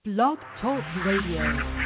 Blog Talk Radio.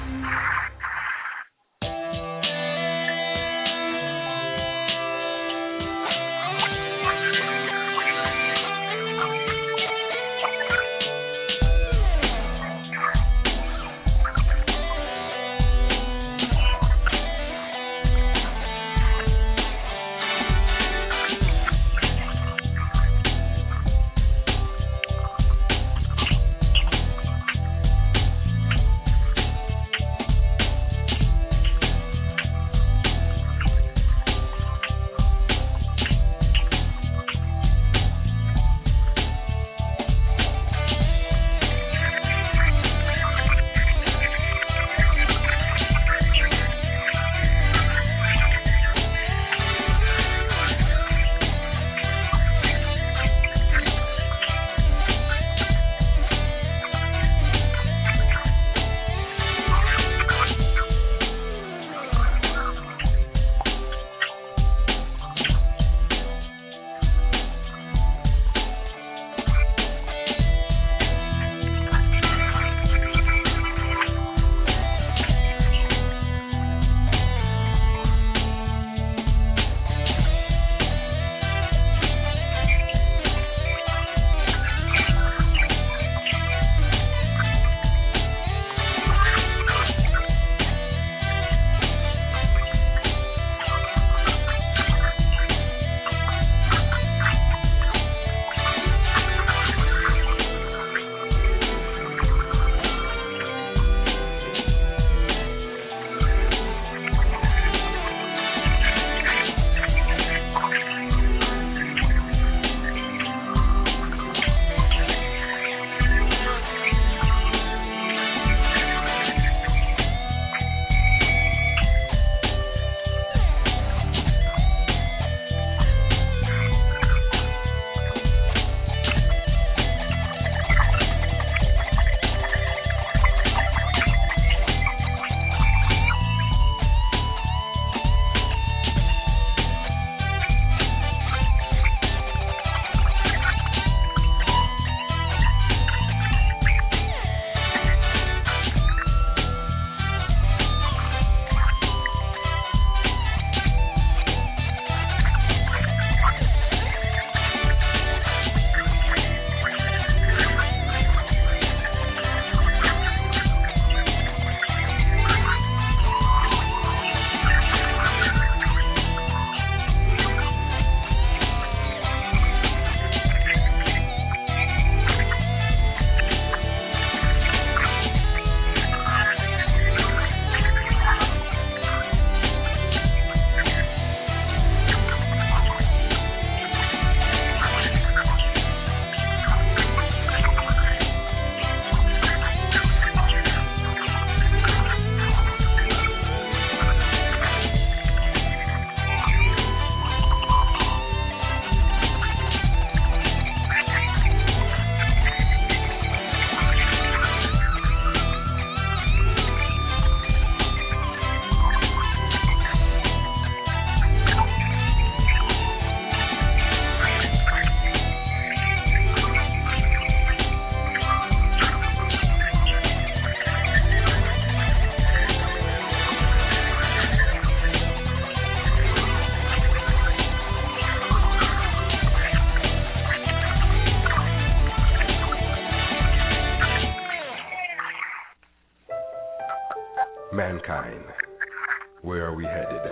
Mankind, where are we headed?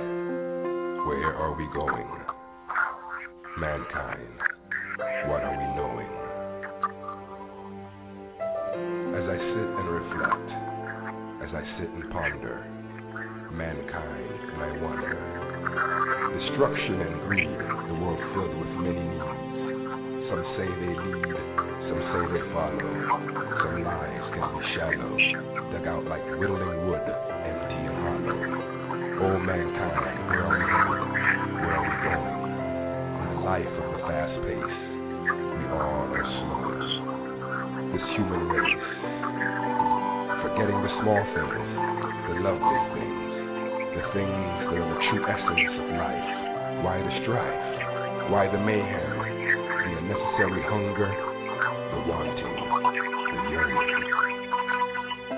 Where are we going? Mankind, what are we knowing? As I sit and reflect, as I sit and ponder, mankind, and I wonder, destruction and greed, the world filled with many needs. Some say they lead, some say they follow. Some lives can be shallow, dug out like whittling wood, empty and hollow. Oh mankind, where are we headed? Where are we going? In the life of the fast pace, we all are slow. This human race, forgetting the small things, the lovely things, the things that are the true essence of life. Why the strife? Why the mayhem? The unnecessary hunger, the wanting, the yearning.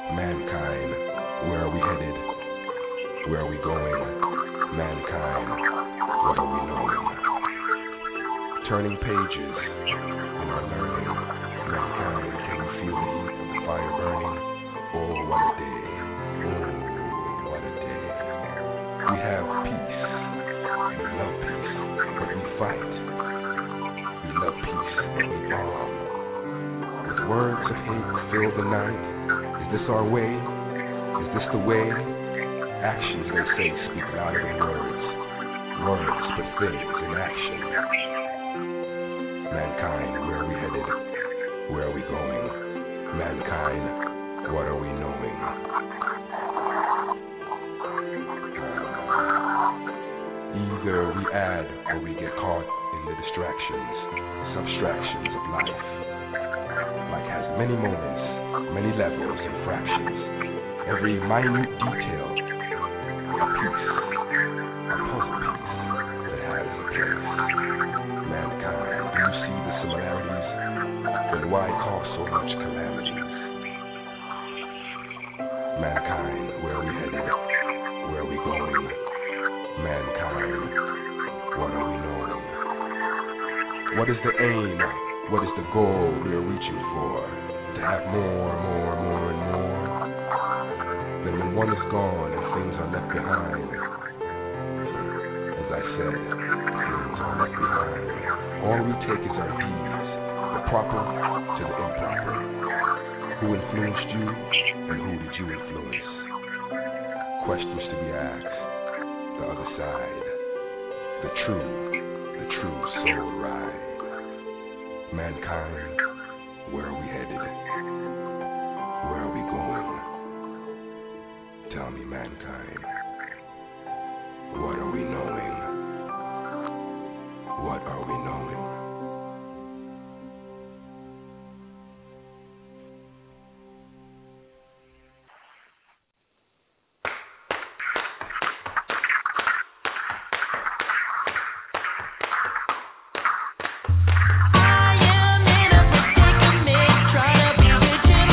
Mankind, where are we headed? Where are we going? Mankind, what are we knowing? Turning pages in our learning. Mankind, can you feel the heat of the fire burning? Oh, what a day. Oh, what a day. We have peace. We love peace, but we fight. We love peace, but we bomb. With words of hate fill the night. Is this our way? Is this the way? Actions, they say, speak louder than words. Words, but things in action. Mankind, where are we headed? Where are we going? Mankind, what are we knowing? Either we add or we get caught in the distractions, subtractions of life. Life has many moments, many levels and fractions. Every minute detail, a piece, a puzzle piece that has a place. Mankind, do you see the similarities? Then why cause so much calamities? Mankind, where are we headed? Where are we going? Mankind, what are we knowing? What is the aim? What is the goal we are reaching for? To have more, more, more, and more? Then when one is gone and things are left behind, as I said, things are left behind. All we take is our deeds, the proper to the improper. Who influenced you and who did you influence? Questions to be asked. The other side, the true soul ride. Mankind, where are we headed? Where are we going? Tell me, mankind, what are we knowing? What are we knowing? I am in a predicament, trying to be rich and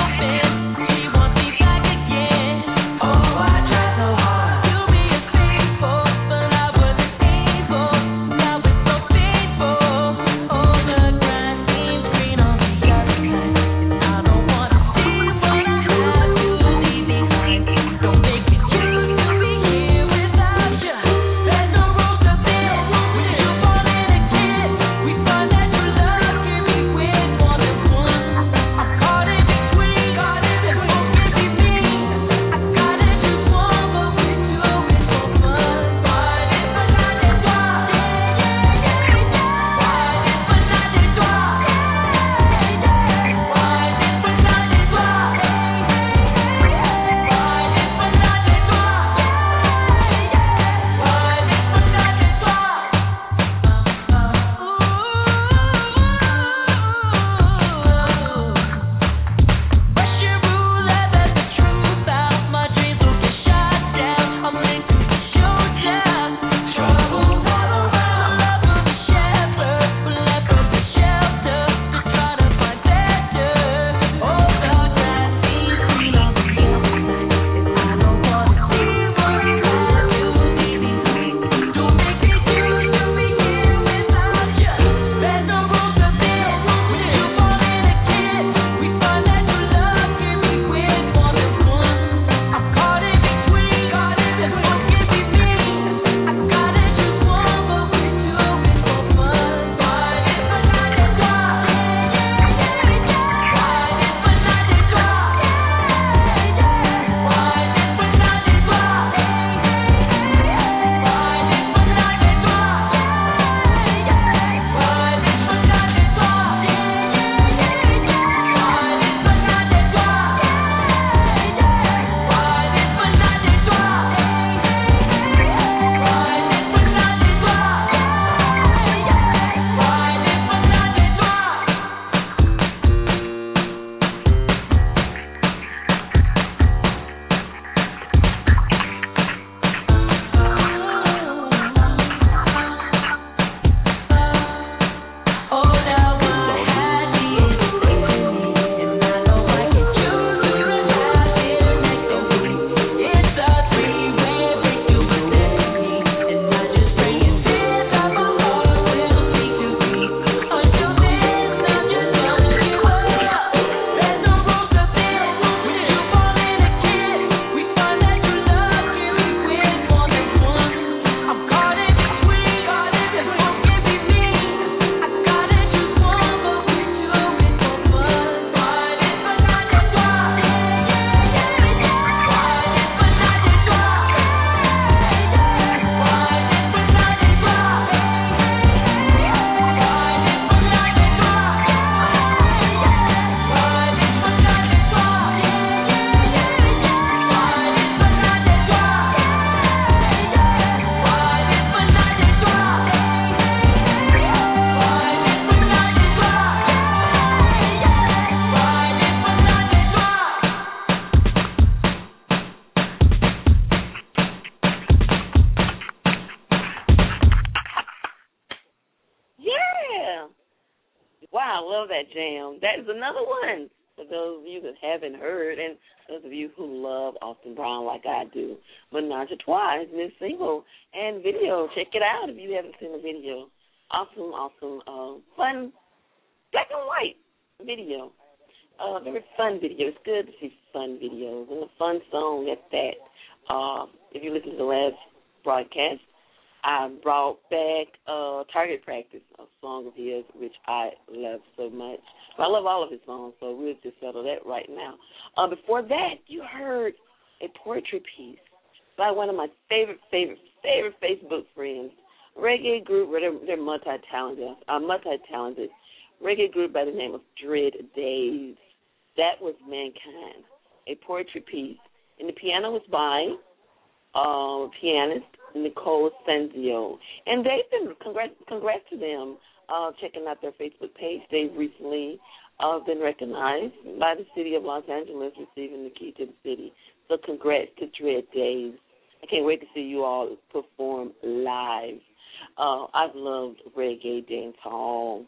that jam. That is another one for those of you that haven't heard, and those of you who love Austin Brown like I do. Menage a Trois is this single and video. Check it out if you haven't seen the video. Awesome, fun, black and white video. Very fun video. It's good to see fun videos and a fun song at that. If you listen to the last broadcast, I brought back Target Practice, a song of his, which I love so much. But I love all of his songs, so we'll just settle that right now. Before that, you heard a poetry piece by one of my favorite Facebook friends, reggae group. They're multi-talented. Reggae group by the name of Dread Days. That was Mankind, a poetry piece. And the piano was by pianist Nicole Sanzio. And they've been, congrats to them, checking out their Facebook page. They've recently been recognized by the city of Los Angeles, receiving the key to the city. So congrats to Dread Days. I can't wait to see you all perform live. I've loved reggae, dancehall,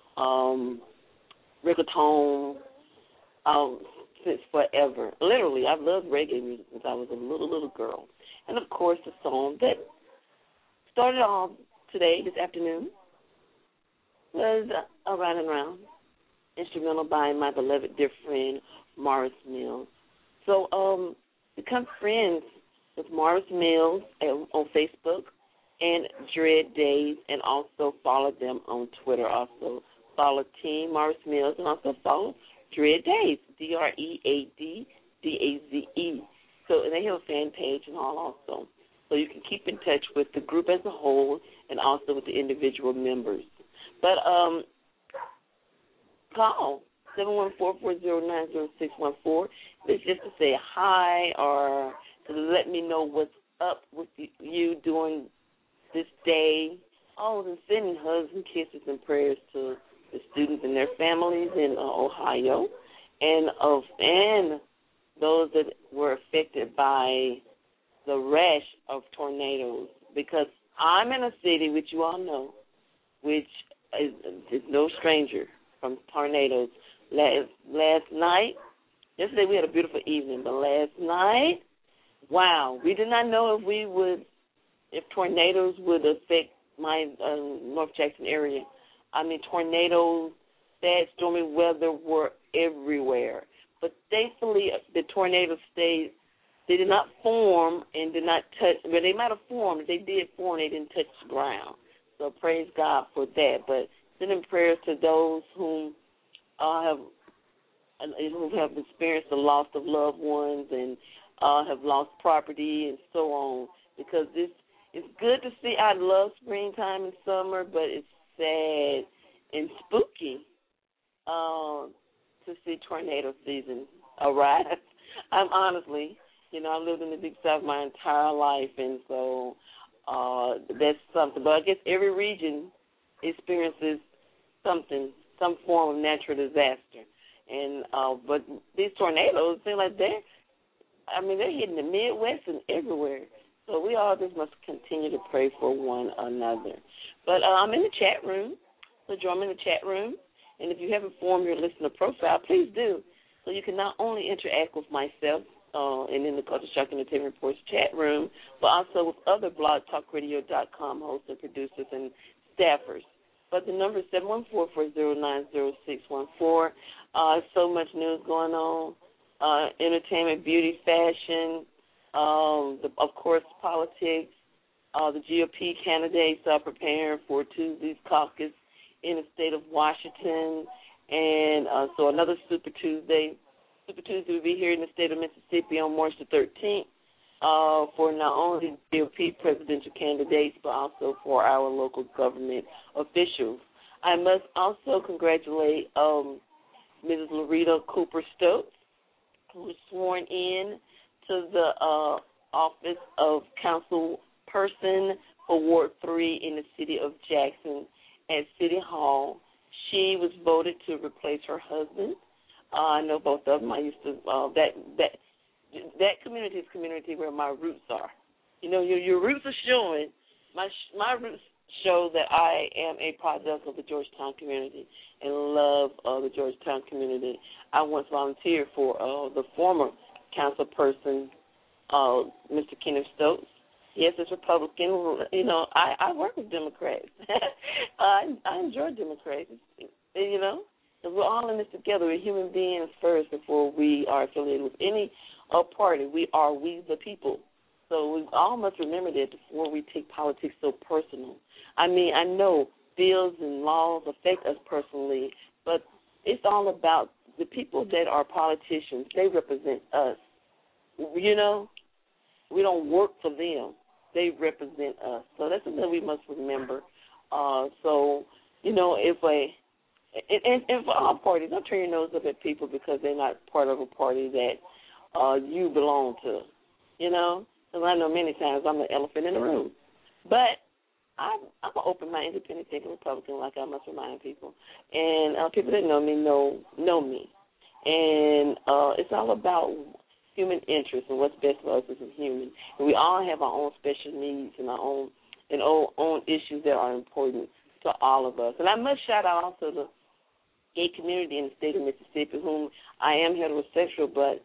reggaeton, since forever. Literally, I've loved reggae music since I was a little girl. And, of course, the song that started off today, this afternoon, was Around and Round, instrumental by my beloved dear friend, Morris Mills. So become friends with Morris Mills on Facebook and Dread Days, and also follow them on Twitter. Also follow Team Morris Mills, and also follow Dread Days, DreadDaze. So, and they have a fan page and all also. So you can keep in touch with the group as a whole and also with the individual members. But call 714-409-0614. It's just to say hi or to let me know what's up with you during this day. Oh, and sending hugs and kisses and prayers to the students and their families in Ohio, and those that were affected by the rash of tornadoes. Because I'm in a city, which you all know, which is no stranger from tornadoes. Last night, yesterday we had a beautiful evening, but last night, wow, we did not know if tornadoes would affect my North Jackson area. I mean, tornadoes, bad stormy weather were everywhere. But thankfully, the tornadoes stayed. They did not form and did not touch. Well, they might have formed. If they did form, they didn't touch the ground. So praise God for that. But sending prayers to those who have experienced the loss of loved ones and have lost property and so on. Because it's good to see. I love springtime and summer, but it's sad and spooky to see tornado season arrive. I'm honestly, I lived in the Big South my entire life, and so that's something. But I guess every region experiences something, some form of natural disaster. And but these tornadoes seem like they're hitting the Midwest and everywhere. So we all just must continue to pray for one another. But I'm in the chat room, so join me in the chat room. And if you haven't formed your listener profile, please do. So you can not only interact with myself and in the Culture Shock Entertainment Reports chat room, but also with other blogtalkradio.com hosts and producers and staffers. But the number is 714-409-0614. So much news going on, entertainment, beauty, fashion, of course, politics. The GOP candidates are preparing for Tuesday's caucus in the state of Washington, and so another Super Tuesday. Super Tuesday will be here in the state of Mississippi on March the 13th for not only GOP presidential candidates, but also for our local government officials. I must also congratulate Mrs. Loretta Cooper Stokes, who was sworn in to the office of councilperson for Ward 3 in the city of Jackson at City Hall. She was voted to replace her husband. I know both of them. I used to that community is a community where my roots are. Your roots are showing. My roots show that I am a product of the Georgetown community and love the Georgetown community. I once volunteered for the former council person, Mr. Kenneth Stokes. Yes, as Republican, you know, I work with Democrats. I enjoy Democrats, you know. We're all in this together. We're human beings first before we are affiliated with any party. We the people. So we all must remember that before we take politics so personal. I mean, I know bills and laws affect us personally, but it's all about the people that are politicians. They represent us. You know, we don't work for them. They represent us. So that's something we must remember. So, you know, and for all parties, don't turn your nose up at people because they're not part of a party that you belong to, you know. Because I know many times I'm the elephant in the room. But I'm an open-minded, independent thinking Republican, like I must remind people. And people that know me know me. And it's all about human interest and what's best for us as a human. And we all have our own special needs and our own issues that are important to all of us. And I must shout out also the gay community in the state of Mississippi, whom I am heterosexual, but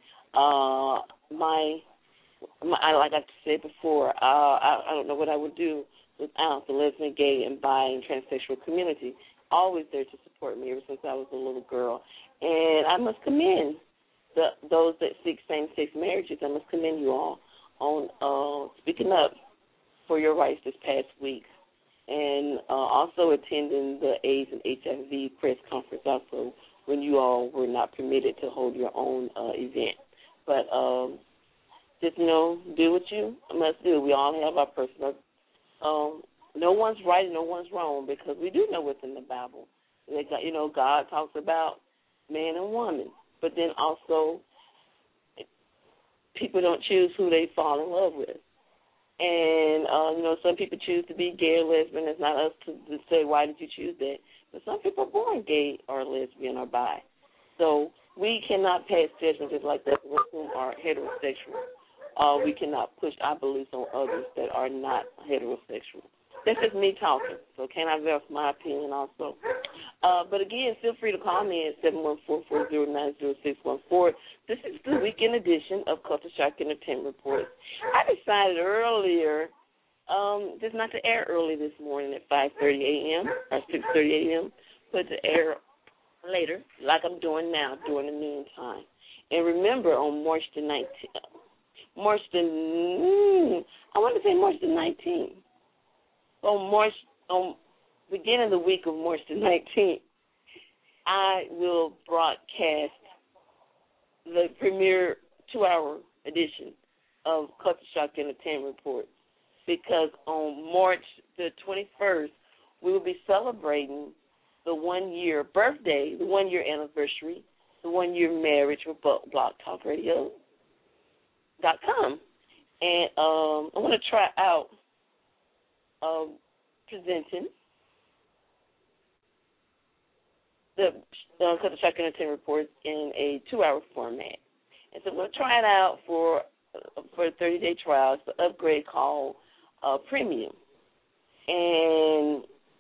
like I said before, I don't know what I would do without the lesbian, gay, and bi and transsexual community. Always there to support me ever since I was a little girl. And I must commend those that seek same-sex marriages. I must commend you all on speaking up for your rights this past week. And also attending the AIDS and HIV press conference also when you all were not permitted to hold your own event. But just, you know, do what you must do. We all have our personal, no one's right and no one's wrong because we do know what's in the Bible. You know, God talks about man and woman, but then also people don't choose who they fall in love with. And, you know, some people choose to be gay or lesbian. It's not us to say, why did you choose that? But some people are born gay or lesbian or bi. So we cannot pass judgment just like that with whom are heterosexual. We cannot push our beliefs on others that are not heterosexual. That's just me talking, so can I verify my opinion also? But again, feel free to call me at 714-409-0614. This is the weekend edition of Culture Shock Entertainment Reports. I decided earlier just not to air early this morning at 5:30 a.m. or 6:30 a.m., but to air later like I'm doing now during the noontime. And remember, on March the 19th, on beginning of the week of March the 19th, I will broadcast the premiere 2-hour edition of Culture Shock Entertainment Report, because on March the 21st, we will be celebrating the 1-year birthday, the 1-year anniversary, the 1-year marriage with BlogTalkRadio.com. And I want to try out presenting the Culture Shock Entertainment Report in a 2-hour format. And so we'll try it out for a 30-day trial. It's the upgrade called Premium. And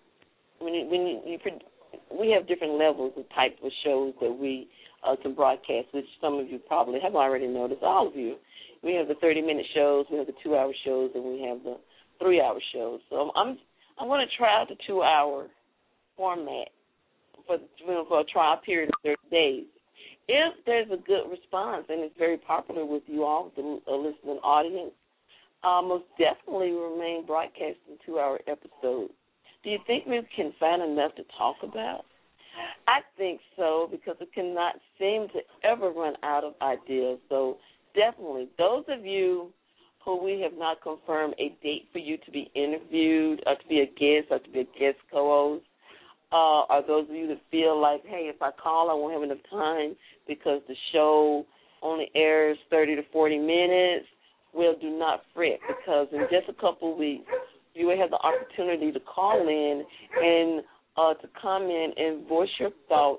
we have different levels of type of shows that we can broadcast, which some of you probably have already noticed, all of you. We have the 30-minute shows, we have the 2-hour shows, and we have the 3-hour shows. So I want to try out the 2-hour format for a trial period of 30 days. If there's a good response and it's very popular with you all, the listening audience, most definitely will remain broadcasting 2-hour episodes. Do you think we can find enough to talk about? I think so, because it cannot seem to ever run out of ideas. So definitely, those of you who we have not confirmed a date for you to be interviewed or to be a guest or to be a guest co-host, or those of you that feel like, hey, if I call, I won't have enough time because the show only airs 30 to 40 minutes, well, do not fret, because in just a couple of weeks, you will have the opportunity to call in and to comment and voice your thoughts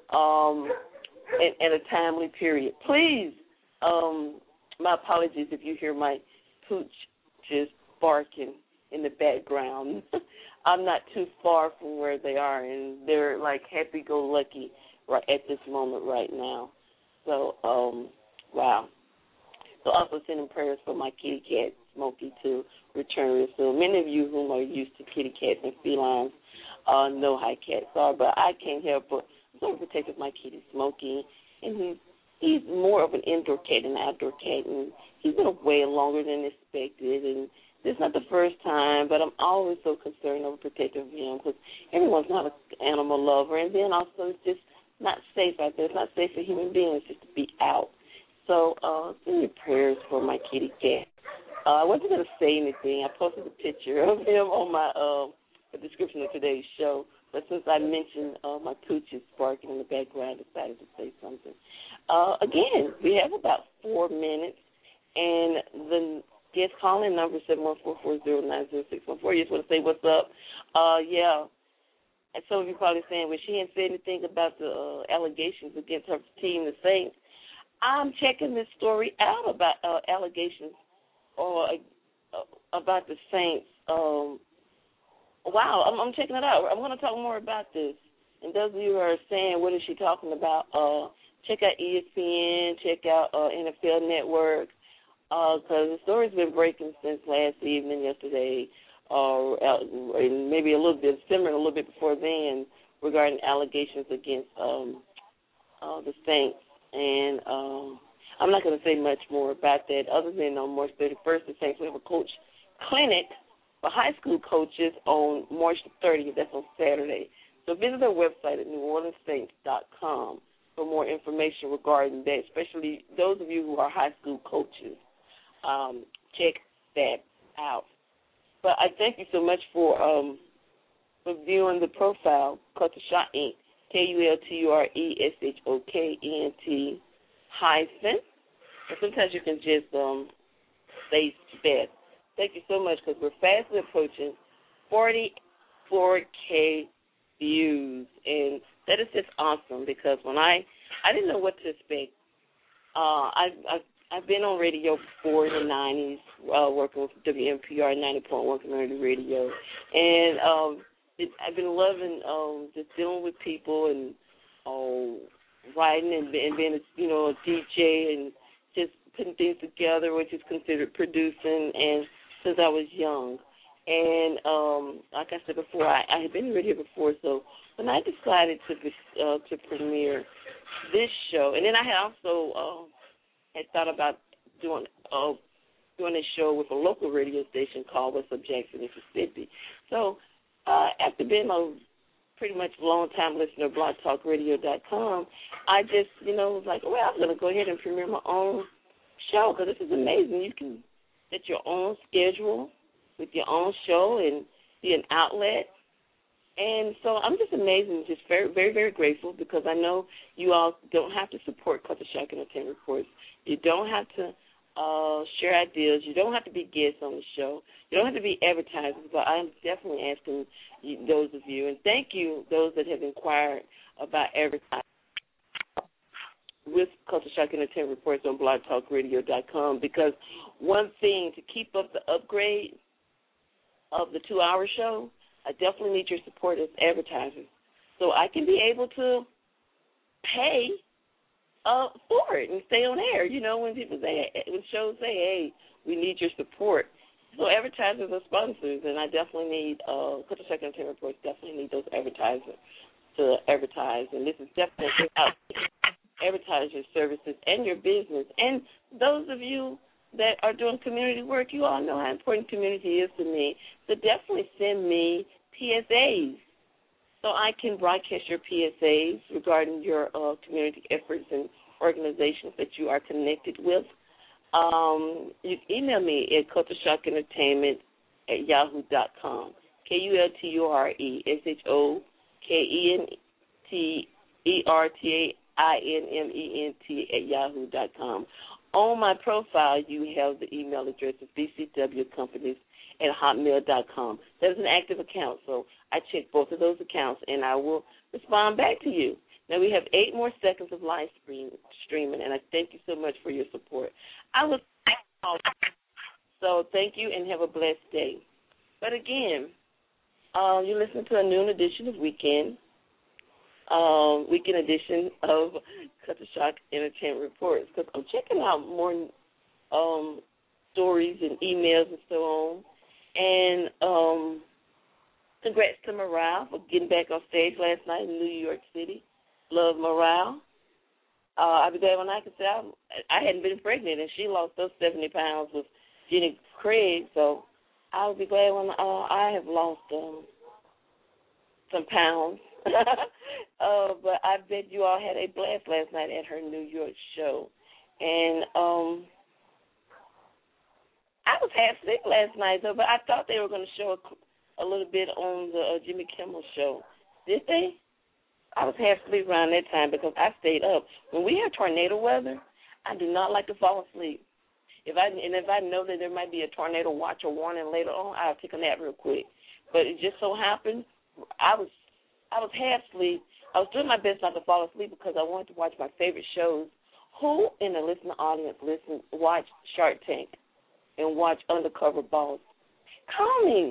at a timely period. Please, my apologies if you hear my pooch just barking in the background. I'm not too far from where they are, and they're like happy-go-lucky right at this moment right now. So, wow. So also sending prayers for my kitty cat, Smokey, to return real soon. Many of you whom are used to kitty cats and felines know how cats are, but I can't help but sort of protect my kitty, Smokey, and he's more of an indoor cat than an outdoor cat, and he's been away longer than expected, and this is not the first time, but I'm always so concerned over protective of him because everyone's not an animal lover, and then also it's just not safe out there. It's not safe for human beings just to be out. So send your prayers for my kitty cat. I wasn't going to say anything. I posted a picture of him on my the description of today's show, but since I mentioned my pooches barking in the background, I decided to say something. Again, we have about 4 minutes, and the guest calling number is 714-409-0614. You just want to say what's up. Yeah. And some of you probably saying, well, she hadn't said anything about the allegations against her team, the Saints. I'm checking this story out about allegations about the Saints. Wow, I'm checking it out. I'm going to talk more about this. And those of you who are saying, what is she talking about, check out ESPN, check out NFL Network, because the story's been breaking since last evening, yesterday, and maybe a little bit, simmering a little bit before then, regarding allegations against the Saints. And I'm not going to say much more about that other than on March 31st, the Saints will have a coach clinic for high school coaches on March 30th. That's on Saturday. So visit their website at NewOrleansSaints.com for more information regarding that, especially those of you who are high school coaches. Check that out. But I thank you so much for viewing the profile, Culture Shock Inc., KULTURESHOKENT hyphen. And sometimes you can just say that. Thank you so much, because we're fastly approaching 44K views, and that is just awesome. Because when I didn't know what to expect. I've been on radio before in the 90s, working with WMPR 90.1 Community Radio, and I've been loving just dealing with people and writing and being a DJ and just putting things together, which is considered producing, and since I was young. And like I said before, I had been in radio before, so when I decided to premiere this show, and then I had also had thought about doing a show with a local radio station called What's Up Jackson, Mississippi. So after being a pretty much long-time listener of blogtalkradio.com, I just, was like, well, I'm going to go ahead and premiere my own show, because this is amazing. You can set your own schedule with your own show and be an outlet. And so I'm just amazed and just very, very, very grateful, because I know you all don't have to support Culture Shock Entertainment Reports. You don't have to share ideas. You don't have to be guests on the show. You don't have to be advertisers, but I'm definitely asking those of you, and thank you, those that have inquired about advertising with Culture Shock Entertainment Reports on blogtalkradio.com, because one thing, to keep up the upgrade of the 2-hour show, I definitely need your support as advertisers, so I can be able to pay for it and stay on air. When people say, when shows say, hey, we need your support. So advertisers are sponsors, and I definitely need, Culture Shock Entertainment Reports definitely need those advertisers to advertise, and this is definitely out advertise your services and your business. And those of you that are doing community work, you all know how important community is to me. So definitely send me PSAs so I can broadcast your PSAs regarding your community efforts and organizations that you are connected with. You can email me at cultureshockentertainment@yahoo.com. KULTURESHOKENTERTAINMENT@yahoo.com. On my profile, you have the email address of bcwcompanies@hotmail.com. That is an active account, so I check both of those accounts, and I will respond back to you. Now, we have 8 more seconds of live streaming, and I thank you so much for your support. So thank you, and have a blessed day. But again, You listen to a noon edition of Weekend edition of Culture Shock Entertainment Reports, because I'm checking out more stories and emails and so on. And congrats to Morale for getting back on stage last night in New York City. Love Morale. I'll be glad when I can say I hadn't been pregnant, and she lost those 70 pounds with Jenny Craig, so I'll be glad when I have lost some pounds. But I bet you all had a blast last night at her New York show. And I was half sick last night, though, but I thought they were going to show a little bit on the Jimmy Kimmel show. Did they? I was half asleep around that time because I stayed up. When we have tornado weather, I do not like to fall asleep. If I know that there might be a tornado watch or warning later on, I'll take a nap real quick. But it just so happened I was half asleep. I was doing my best not to fall asleep because I wanted to watch my favorite shows. Who in the listening audience watch Shark Tank and watch Undercover Boss? Call me.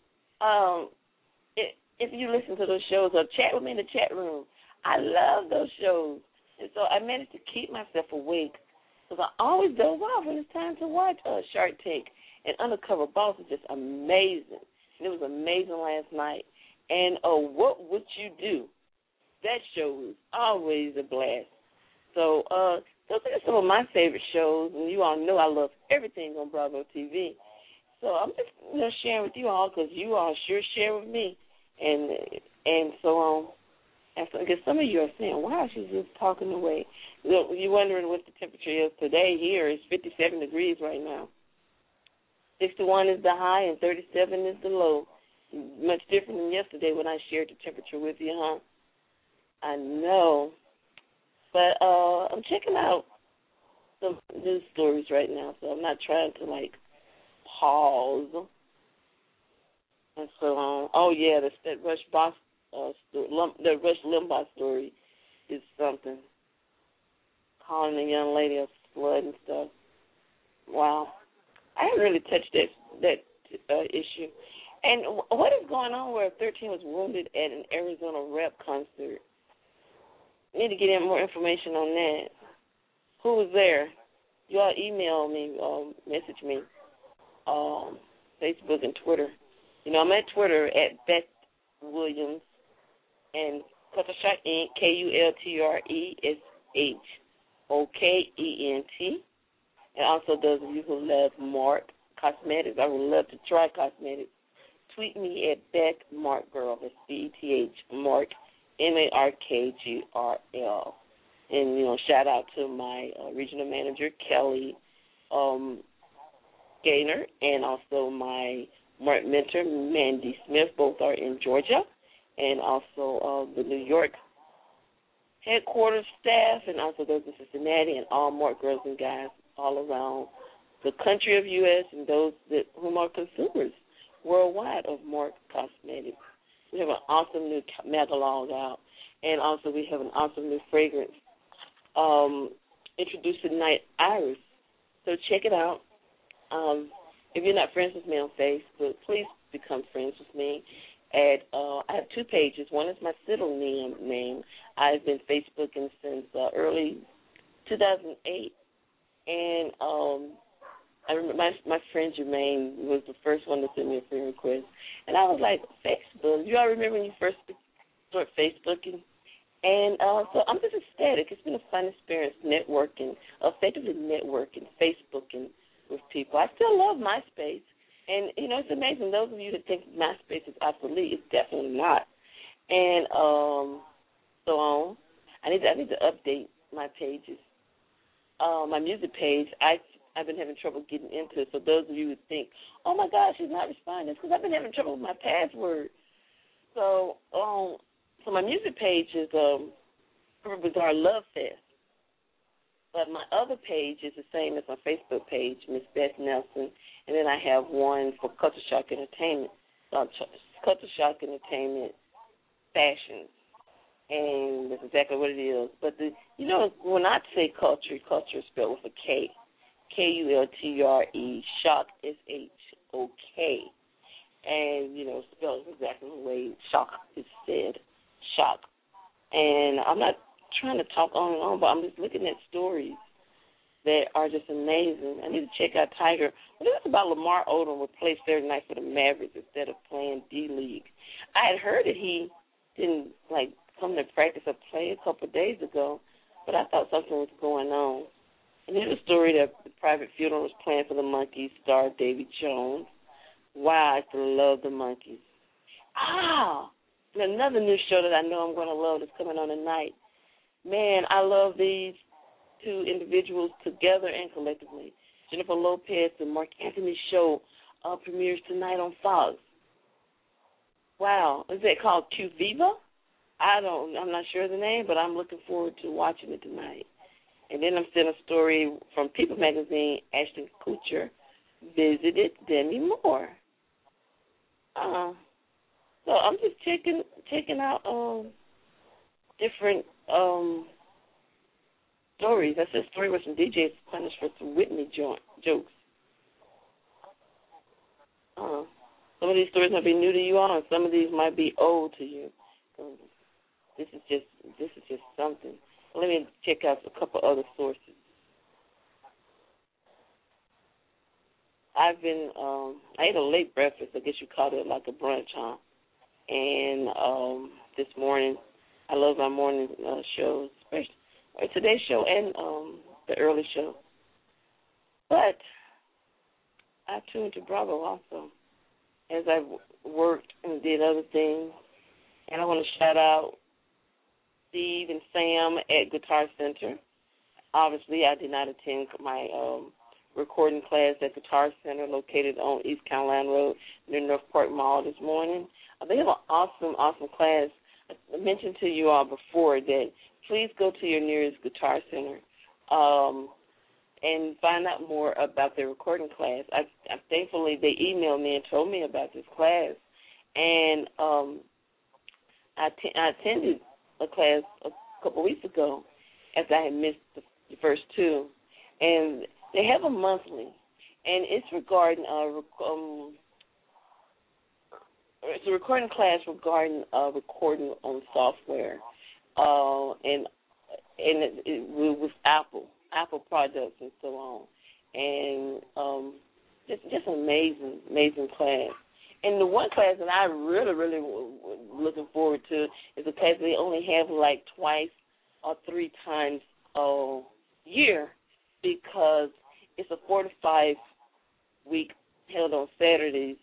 If you listen to those shows or chat with me in the chat room. I love those shows. And so I managed to keep myself awake because I always doze off when it's time to watch Shark Tank. And Undercover Boss is just amazing. And it was amazing last night. And What Would You Do? That show was always a blast. So those are some of my favorite shows. And you all know I love everything on Bravo TV. So I'm just sharing with you all because you all sure share with me. And so because some of you are saying, wow, she's just talking away. You're wondering what the temperature is today. Here it's 57 degrees right now. 61 is the high and 37 is the low. Much different than yesterday when I shared the temperature with you, huh? I know. But I'm checking out some news stories right now, so I'm not trying to, pause. And so, that Rush Limbaugh story is something. Calling a young lady a slut and stuff. Wow. I haven't really touched that issue. And what is going on where 13 was wounded at an Arizona rap concert? Need to get more information on that. Who was there? You all email me, message me, Facebook and Twitter. I'm at Twitter at Beth Williams and Culture Shock Inc. KULTRESHOKENT. And also those of you who love Mark Cosmetics, I would love to try cosmetics. Tweet me at Beth Mark Girl. That's BETH Mark MARKGRL. And shout out to my regional manager Kelly Gaynor, and also my Mark mentor Mandy Smith. Both are in Georgia, and also the New York headquarters staff, and also those in Cincinnati, and all Mark girls and guys all around the country of U.S. and those whom are consumers worldwide of Mark Cosmetics. We have an awesome new catalog out, and also we have an awesome new fragrance introduced tonight, Iris. So check it out. If you're not friends with me on Facebook, please become friends with me. I have two pages. One is my pseudonym name. I've been Facebooking since early 2008, and I remember my friend Jermaine was the first one to send me a friend request, and I was like, Facebook. You all remember when you first started Facebooking? And so I'm just ecstatic. It's been a fun experience effectively networking, Facebooking with people. I still love MySpace. And, it's amazing. Those of you that think MySpace is obsolete, it's definitely not. And so on. I need to update my pages. My music page, I've been having trouble getting into it. So those of you who think, oh, my gosh, she's not responding, it's because I've been having trouble with my password. So my music page is Bizarre Love Fest. But my other page is the same as my Facebook page, Miss Beth Nelson. And then I have one for Culture Shock Entertainment, Culture Shock Entertainment Fashions. And that's exactly what it is. But, when I say culture is spelled with a K, KULTRE, Shock, SHOK. and, spelled exactly the way shock is said, shock. And I'm not trying to talk on and on, but I'm just looking at stories that are just amazing. I need to check out Tiger. But this is about Lamar Odom would play Saturday night for the Mavericks instead of playing D-League. I had heard that he didn't, come to practice or play a couple of days ago, but I thought something was going on. And here's a story that the private funeral was planned for the Monkees star Davy Jones. Wow, I used to love the Monkees. And another new show that I know I'm going to love that's coming on tonight. Man, I love these two individuals together and collectively. Jennifer Lopez and Mark Anthony's show premieres tonight on Fox. Wow, is that called Q Viva? I'm not sure of the name, but I'm looking forward to watching it tonight. And then I'm seeing a story from People magazine. Ashton Kutcher visited Demi Moore. So I'm just checking out different stories. That's a story where some DJs punished for some Whitney jokes. Some of these stories might be new to you all, and some of these might be old to you. This is just something. Let me check out a couple other sources. I ate a late breakfast. I guess you call it like a brunch, huh? And this morning, I love my morning shows, especially today's show and the early show. But I tuned to Bravo also as I worked and did other things. And I want to shout out Steve and Sam at Guitar Center. Obviously, I did not attend my recording class at Guitar Center located on East Carolina Road near North Park Mall this morning. They have an awesome, awesome class. I mentioned to you all before that please go to your nearest Guitar Center and find out more about their recording class. Thankfully, they emailed me and told me about this class. And I attended a class a couple weeks ago after I had missed the first two. And they have a monthly, and it's regarding it's a recording class regarding recording on software, and with Apple products and so on, and just amazing class. And the one class that I really looking forward to is a class they only have like twice or three times a year because it's a 4 to 5 week held on Saturdays,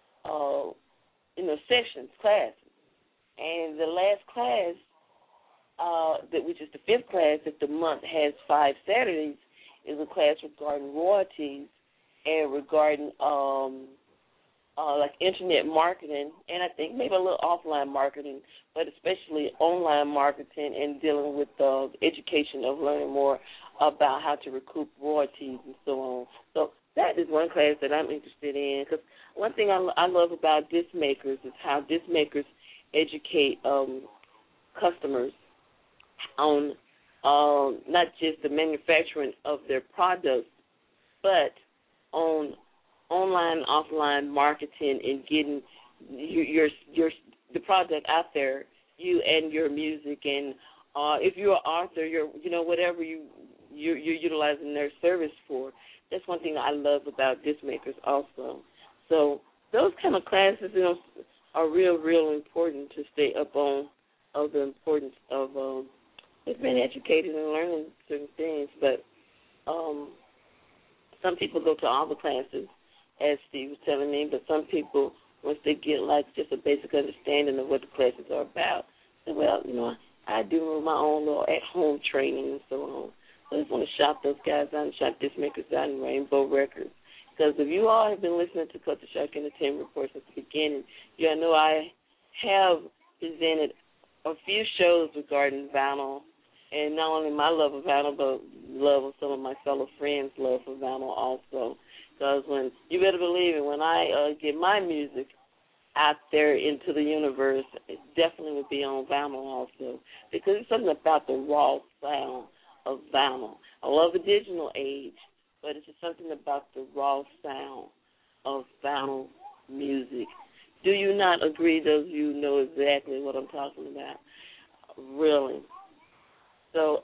sessions, classes. And the last class, which is the fifth class, if the month has 5 Saturdays, is a class regarding royalties and regarding like internet marketing, and I think maybe a little offline marketing, but especially online marketing and dealing with the education of learning more about how to recoup royalties and so on. So that is one class that I'm interested in, because one thing I love about disc makers is how disc makers educate customers on not just the manufacturing of their products, but on online, offline marketing and getting the product out there, you and your music, and if you're an author, whatever you're utilizing their service for. That's one thing I love about disc makers also. So those kind of classes, are real important to stay up on of the importance of just being educated and learning certain things. But some people go to all the classes, as Steve was telling me, but some people, once they get like just a basic understanding of what the classes are about, say, well, I do my own little at-home training and so on. So I just want to shout those guys out and shout disc makers out in Rainbow Records. Because if you all have been listening to Culture Shock Entertainment Report since the beginning, you know I have presented a few shows regarding vinyl, and not only my love of vinyl, but love of some of my fellow friends' love for vinyl also. Because you better believe it, when I get my music out there into the universe, it definitely would be on vinyl also. Because there's something about the raw sound of vinyl. I love the digital age, but it's just something about the raw sound of vinyl music Do you not agree? Those of you know exactly what I'm talking about. Really. So,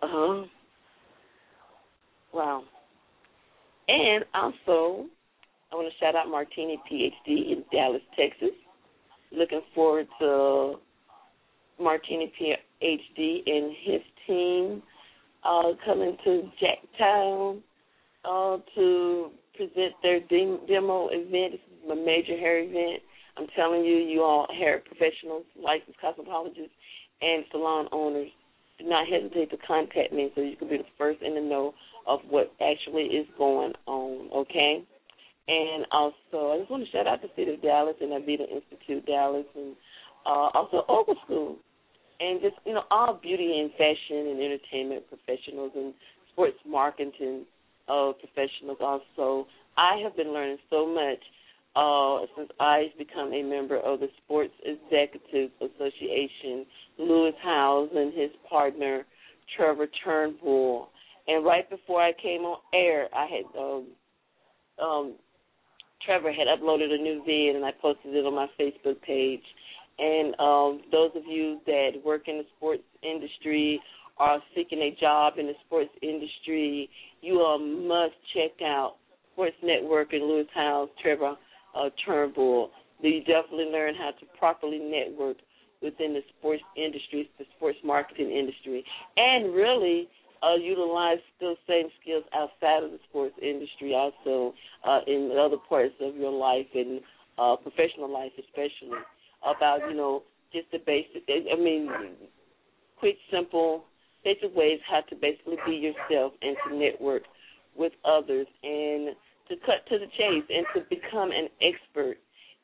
wow. And also, I want to shout out Martini, PhD, in Dallas, Texas. Looking forward to Martini, PhD, and his team coming to Jacktown to present their demo event. This is a major hair event. I'm telling you, you all hair professionals, licensed cosmetologists, and salon owners, do not hesitate to contact me so you can be the first in the know of what actually is going on, okay? And also, I just want to shout out the City of Dallas and Avita Institute Dallas, and also Ogle School, and just, all beauty and fashion and entertainment professionals and sports marketing professionals also. I have been learning so much since I've become a member of the Sports Executives Association, Lewis Howes and his partner, Trevor Turnbull. And right before I came on air, I had Trevor had uploaded a new vid, and I posted it on my Facebook page. And those of you that work in the sports industry, are seeking a job in the sports industry, you must check out Sports Network and Lewis Howes, Trevor Turnbull. You definitely learn how to properly network within the sports industry, the sports marketing industry, and really utilize those same skills outside of the sports industry also in other parts of your life and professional life especially, about, just the basic, quick, simple, basic ways how to basically be yourself and to network with others and to cut to the chase and to become an expert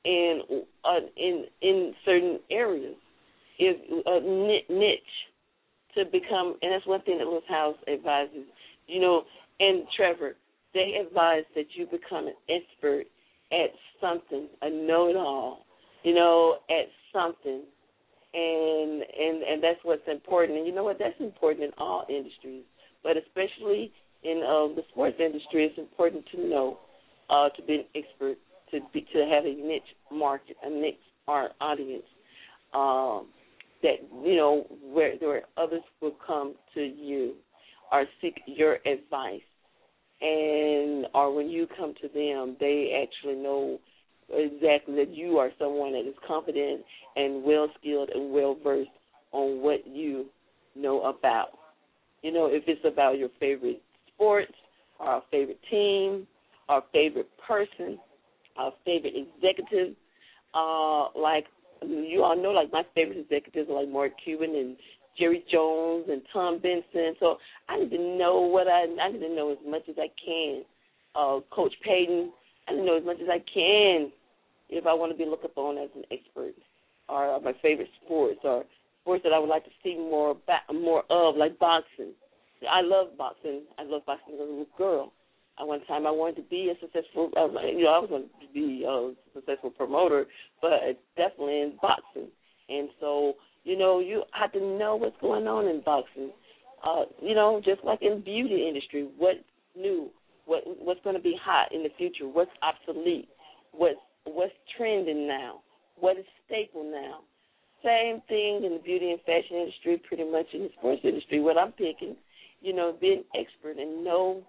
in certain areas, if a niche, to become, and that's one thing that Lewis Howes advises, and Trevor, they advise that you become an expert at something, a know-it-all, at something, and that's what's important. And you know what? That's important in all industries, but especially in the sports industry, it's important to know, to be an expert, to have a niche market, a niche audience, that, where others will come to you or seek your advice. Or when you come to them, they actually know exactly that you are someone that is confident and well-skilled and well-versed on what you know about. If it's about your favorite sports or our favorite team, our favorite person, our favorite executive, like you all know, like my favorite executives are like Mark Cuban and Jerry Jones and Tom Benson. So I need to know I need to know as much as I can. Coach Payton, I need to know as much as I can if I want to be looked upon as an expert, or my favorite sports, or sports that I would like to see more of, like boxing. I love boxing. I love boxing as a little girl. At one time, I wanted to be a successful, I was going to be a successful promoter, but definitely in boxing. And so, you have to know what's going on in boxing. Just like in beauty industry, what's new, what's going to be hot in the future, what's obsolete, what's trending now, what is staple now. Same thing in the beauty and fashion industry, pretty much in the sports industry. What I'm picking, be an expert and know,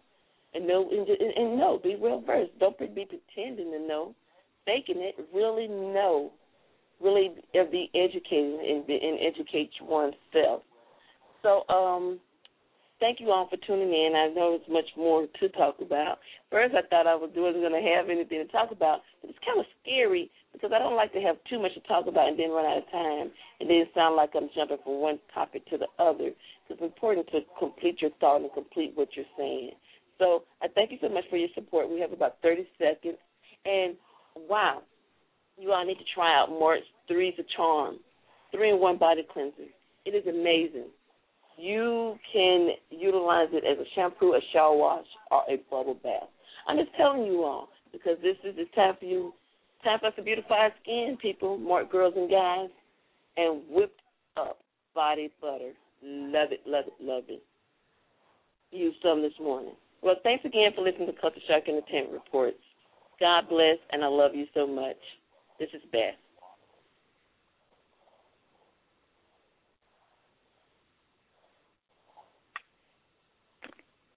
be well versed. Don't be pretending to know, faking it. Really know, really be educated and educate oneself. So, thank you all for tuning in. I know there's much more to talk about. First, I thought I wasn't going to have anything to talk about, but it's kind of scary because I don't like to have too much to talk about and then run out of time and then sound like I'm jumping from one topic to the other. It's important to complete your thought and complete what you're saying. So I thank you so much for your support. We have about 30 seconds. And, wow, you all need to try out March 3's a Charm, 3-in-1 body cleanser. It is amazing. You can utilize it as a shampoo, a shower wash, or a bubble bath. I'm just telling you all because it's time for us to beautify our skin, people, Mark, girls and guys, and whipped up body butter. Love it, love it, love it. Use some this morning. Well, thanks again for listening to Culture Shock Entertainment Reports. God bless, and I love you so much. This is Beth.